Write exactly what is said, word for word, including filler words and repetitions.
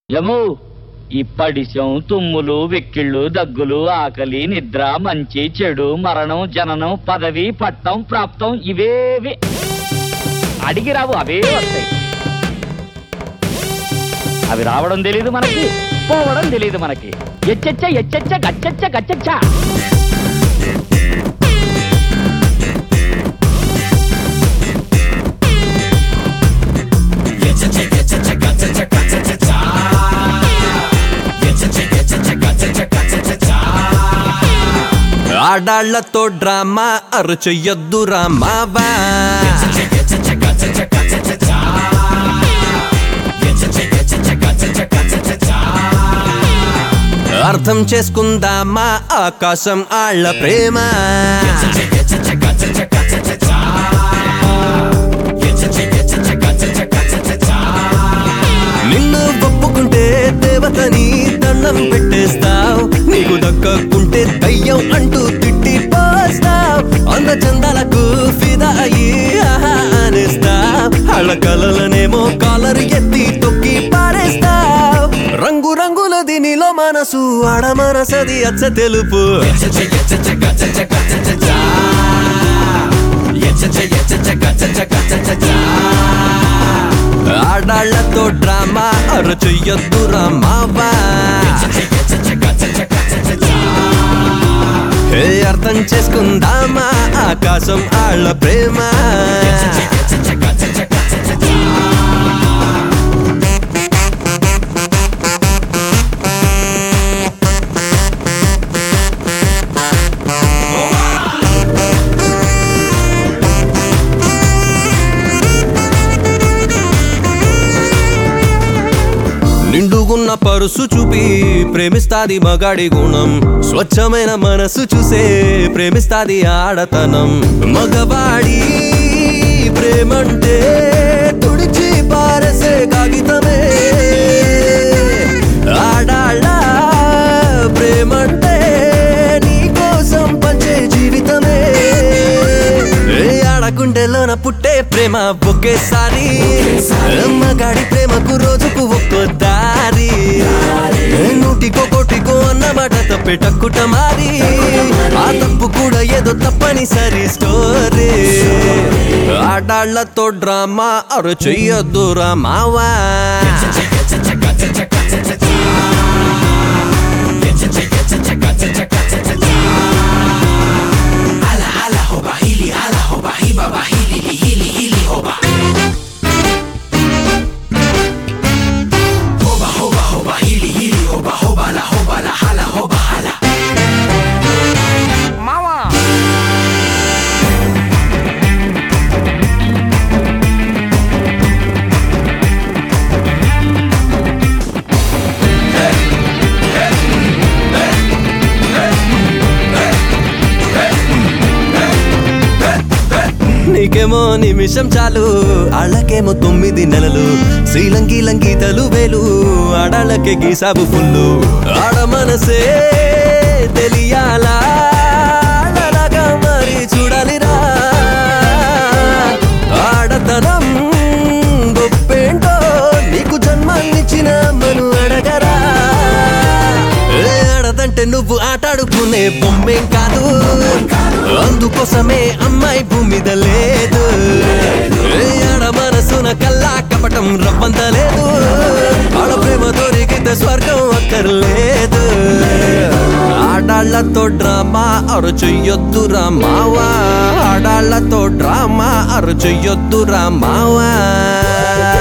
యము ఇప్పడిశం తుమ్ములు వెక్కిళ్ళు దగ్గులు ఆకలి నిద్ర మంచి చెడు మరణం జననం పదవి పట్టం ప్రాప్తం ఇవేవి అడిగి రావు అవే వస్తాయి. అవి రావడం తెలీదు మనకి, పోవడం తెలీదు మనకి. ఎచ్చచ్చ ఎచ్చచ్చ గచ్చచ్చ గచ్చచ్చ ఆడాళ్లతో డ్రామా అరుచెయ్యొద్దు రామావా. అర్థం చేసుకుందామా ఆకాశం ఆళ్ల ప్రేమ. నిన్ను ఒప్పుకుంటే దేవతని దండం పెట్టేస్తావు, నీకు దక్కకుంటే దయ్యం అంటూ తిట్టి పోస్తావు. అంద చందాలకు ఫిదా అయ్యి ఆహా అనేస్తావు, వాళ్ళ కలలనేమో కాలరు ఎత్తి తొక్కి పారేస్తావు. రంగు రంగులది నీలో మనసు, ఆడ మనసది అచ్చ తెలుపు. ఆడాళ్లతో డ్రామా అరుచెయ్యొద్దు రామావా. హే అర్థం చేసుకుందామా ఆకాశం ఆళ్ల ప్రేమ. నిండుగున్న పరుసు చూపి ప్రేమిస్తాది మగాడి గుణం, స్వచ్ఛమైన మనసు చూసే ప్రేమిస్తాది ఆడతనం. మగవాడి ప్రేమంటే తుడిచి పారసే కాగితమే, ఆడాళ్ళ ప్రేమంటే నీ కోసం పంచే జీవితమే. ఆడకుండెలోన పుట్టే ప్రేమ ఒకేసారి, మగాడి ప్రేమకు రోజుకు ఒక్కో దారి. నూటికో కోటికో అన్నమాట తప్పే టక్కుట మారి, ఆ తప్పు కూడా ఏదో తప్పనిసరి స్టోరీ. ఆడాళ్లతో డ్రామా అరుచెయ్యొద్దు రామావా. నీకేమో నిమిషం చాలు, ఆళ్ళకేమో తొమ్మిది నెలలు. శ్రీలంకి లంగీతలు వేలు, ఆడాళ్ళకే గీసాబు ఫుల్లు. ఆడ మనసే తెలియాలా ఆడలాగా మరి చూడాలిరా. ఆడతనం గొప్పేంటో నీకు జన్మాన్నిచ్చిన మను అడగరా. ఆడదంటే నువ్వు ఆటాడుకునే బొమ్మేం కాదు, అందుకోసమే అమ్మాయి భూమి మీద లేదు. ఆడ మనసున కల్లా కపటం రవ్వంత లేదు, ఆడ ప్రేమ దొరికితే స్వర్గం అక్కర్లేదు. ఆడాళ్లతో డ్రామా అరుచెయ్యొద్దు రామావా. ఆడాళ్లతో డ్రామా అరుచెయ్యొద్దు రామావా.